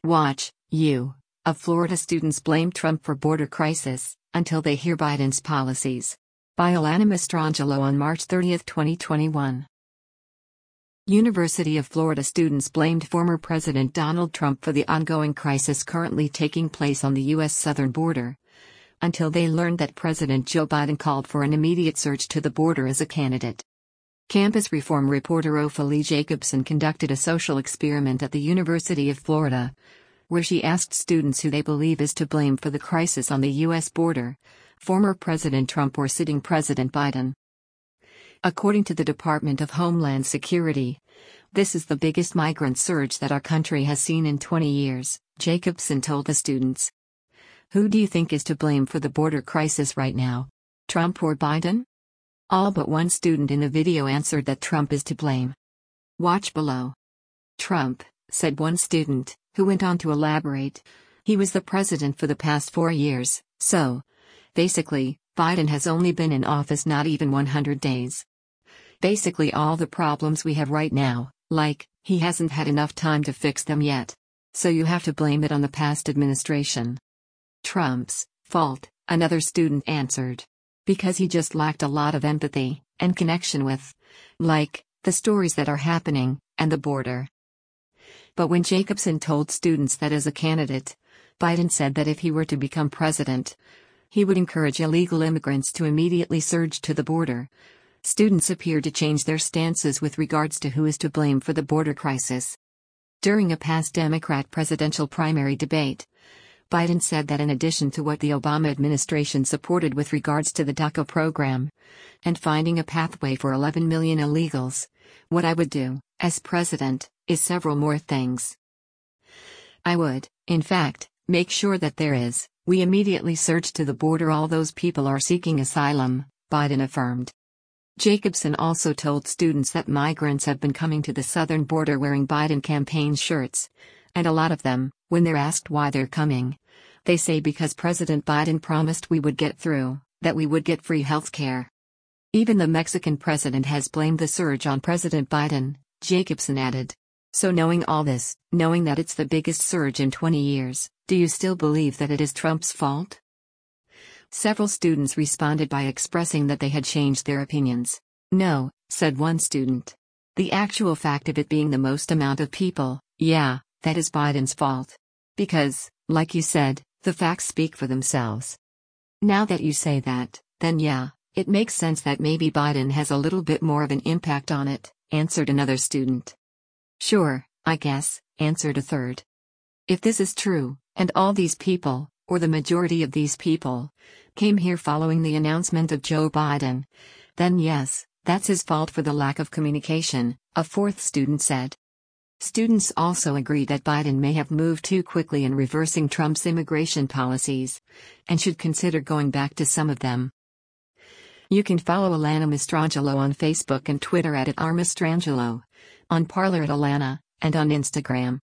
Watch, you. Of Florida students blame Trump for border crisis, until they hear Biden's policies. By Alana Mastrangelo on March 30, 2021. University of Florida students blamed former President Donald Trump for the ongoing crisis currently taking place on the U.S. southern border, until they learned that President Joe Biden called for an immediate surge to the border as a candidate. Campus reform reporter Ophelia Jacobson conducted a social experiment at the University of Florida, where she asked students who they believe is to blame for the crisis on the U.S. border, former President Trump or sitting President Biden. According to the Department of Homeland Security, this is the biggest migrant surge that our country has seen in 20 years, Jacobson told the students. Who do you think is to blame for the border crisis right now? Trump or Biden? All but one student in the video answered that Trump is to blame. Watch below. Trump, said one student, who went on to elaborate. He was the president for the past 4 years, so, basically, Biden has only been in office not even 100 days. Basically all the problems we have right now, like, he hasn't had enough time to fix them yet. So you have to blame it on the past administration. Trump's fault, another student answered. Because he just lacked a lot of empathy and connection with, like, the stories that are happening, and the border. But when Jacobson told students that as a candidate, Biden said that if he were to become president, he would encourage illegal immigrants to immediately surge to the border, students appeared to change their stances with regards to who is to blame for the border crisis. During a past Democrat presidential primary debate, Biden said that in addition to what the Obama administration supported with regards to the DACA program, and finding a pathway for 11 million illegals, what I would do, as president, is several more things. I would, in fact, make sure that we immediately surge to the border all those people are seeking asylum, Biden affirmed. Jacobson also told students that migrants have been coming to the southern border wearing Biden campaign shirts, and a lot of them, when they're asked why they're coming, they say because President Biden promised we would get through, that we would get free health care. Even the Mexican president has blamed the surge on President Biden, Jacobson added. So knowing all this, knowing that it's the biggest surge in 20 years, do you still believe that it is Trump's fault? Several students responded by expressing that they had changed their opinions. No, said one student. The actual fact of it being the most amount of people, yeah, that is Biden's fault. Because, like you said, the facts speak for themselves. Now that you say that, then yeah, it makes sense that maybe Biden has a little bit more of an impact on it, answered another student. Sure, I guess, answered a third. If this is true, and all these people, or the majority of these people, came here following the announcement of Joe Biden, then yes, that's his fault for the lack of communication, a fourth student said. Students also agreed that Biden may have moved too quickly in reversing Trump's immigration policies, and should consider going back to some of them. You can follow Alana Mastrangelo on Facebook and Twitter @RMastrangelo, on Parler @Alana, and on Instagram